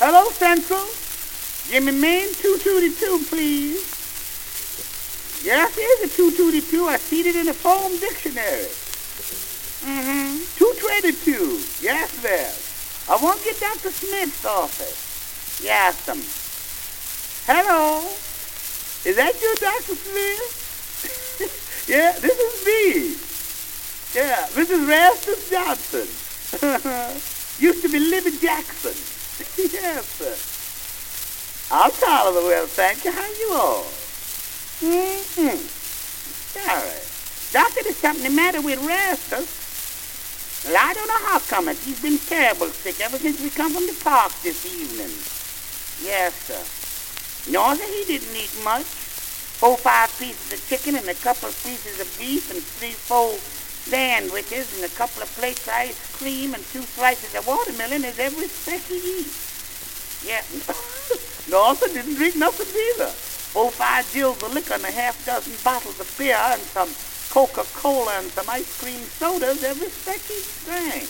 Hello, Central. Give me main 222, please. Yes, here's a 222. I see it in the phone dictionary. 222. Yes, there. I want to get Dr. Smith's office. Yes, hello. Is that you, Dr. Smith? Yeah, this is me. Yeah, Mrs. Rastus Johnson. Used to be Libby Jackson. Yes, sir. I'm tolerable well, thank you. How you all? Sorry. Doctor, there's something the matter with Rastus. Well, I don't know how come it. He's been terrible sick ever since we come from the park this evening. Yes, sir. No, sir, he didn't eat much. 4 or 5 pieces of chicken and a couple of pieces of beef and 3 or 4 sandwiches and a couple of plates of ice cream and 2 slices of watermelon is every speck he eats. Yeah. No, sir, didn't drink nothing either. 4 or 5 gills of liquor and a half dozen bottles of beer and some Coca-Cola and some ice cream sodas every speck he drank.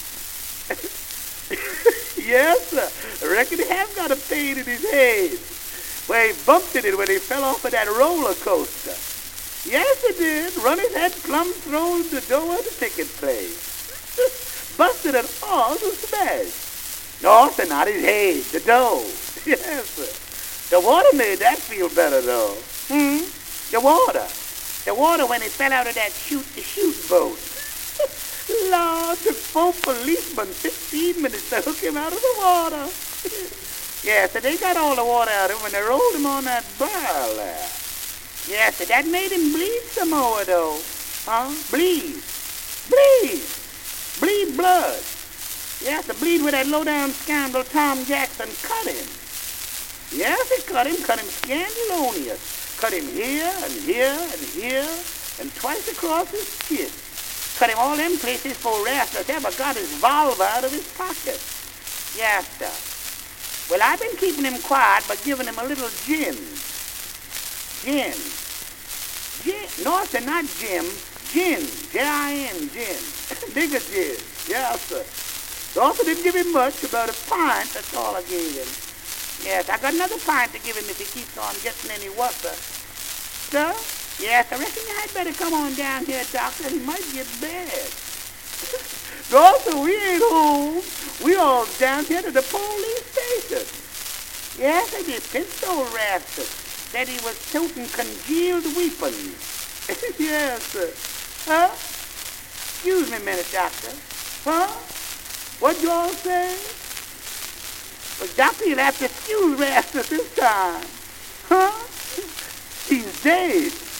Yes, sir. I reckon he have got a pain in his head. Well, he bumped in it when he fell off of that roller coaster. Yes, he did. Run his head plumb through the door of the ticket place. Busted it all to smash. No, sir, not his head, the door. Yes, sir. The water made that feel better, though. The water. The water when he fell out of that shoot-to-shoot boat. Lord, took 4 policemen 15 minutes to hook him out of the water. Yeah, so they got all the water out of him when they rolled him on that barrel there. Yeah, so that made him bleed some more, though. Huh? Bleed. Bleed. Bleed blood. Yeah, so bleed where that low-down scoundrel Tom Jackson cut him. Yes, he cut him scandalonious. Cut him here and here and here and twice across his skin. Cut him all them places before Rastus ever got his revolver out of his pocket. Yes, sir. Well, I've been keeping him quiet by giving him a little gin. Gin. Gin. No, sir, not Jim. Gin. J-I-N, gin. Nigger gin. Yes, sir. So also didn't give him much, about a pint, that's all I gave him. Yes, I got another pint to give him if he keeps on getting any water. Sir? Yes, I reckon you had better come on down here, doctor. He might get bad. No, sir, we ain't home. We all down here to the police station. Yes, they did. Pistol Rastus said he was toting congealed weapons. Yes, sir. Huh? Excuse me a minute, doctor. Huh? What you all say? Well, doctor, you'll have to excuse Rastus this time. Huh? He's dead.